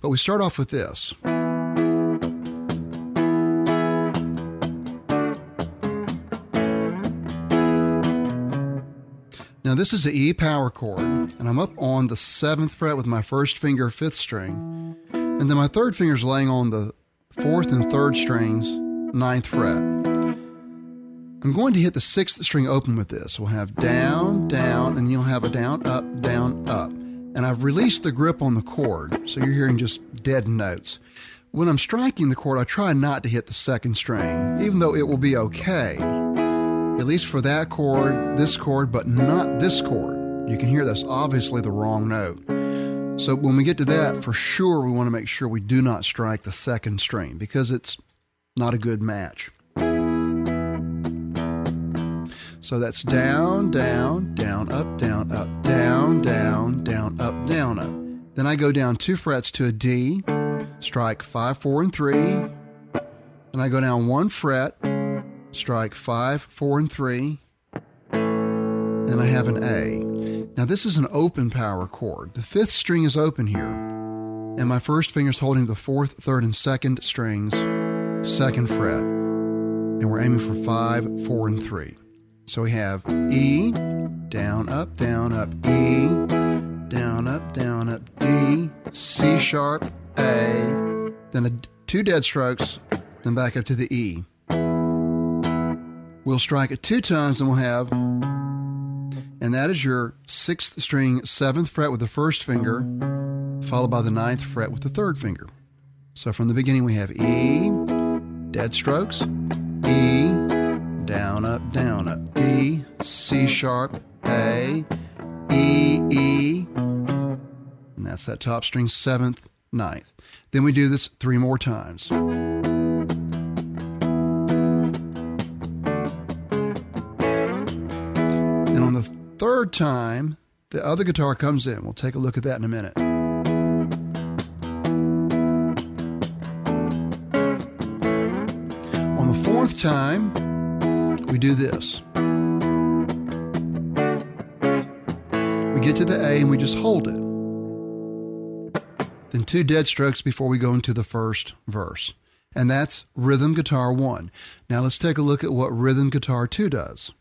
But we start off with this. Now this is the E power chord, and I'm up on the 7th fret with my first finger, 5th string, and then my third finger is laying on the 4th and 3rd strings, 9th fret. I'm going to hit the 6th string open with this. We'll have down, down, and you'll have a down, up, up. And I've released the grip on the chord, so you're hearing just dead notes. When I'm striking the chord, I try not to hit the 2nd string, even though it will be okay. At least for that chord, this chord, but not this chord. You can hear that's obviously the wrong note. So when we get to that, for sure we want to make sure we do not strike the 2nd string because it's not a good match. So that's down, down, down, up, down, down, down, up, down, up. Then I go down 2 frets to a D, strike 5, 4, and 3. Then I go down 1 fret, strike 5, 4, and 3. Then I have an A. Now this is an open power chord. The 5th string is open here, and my first finger is holding the 4th, 3rd, and 2nd strings, 2nd fret, and we're aiming for 5, 4, and 3. So we have E, down, up, E, down, up, D, C sharp, A, then 2 dead strokes, then back up to the E. We'll strike it 2 times and we'll have, and that is your 6th string, 7th fret with the first finger, followed by the 9th fret with the 3rd finger. So from the beginning we have E, dead strokes, E, down, up, D, C sharp, A, E, E, and that's that top string, 7th, 9th. Then we do this 3 more times. And on the 3rd time, the other guitar comes in. We'll take a look at that in a minute. On the 4th time, we do this. We get to the A and we just hold it. Then 2 dead strokes before we go into the first verse. And that's rhythm guitar 1. Now let's take a look at what rhythm guitar 2 does.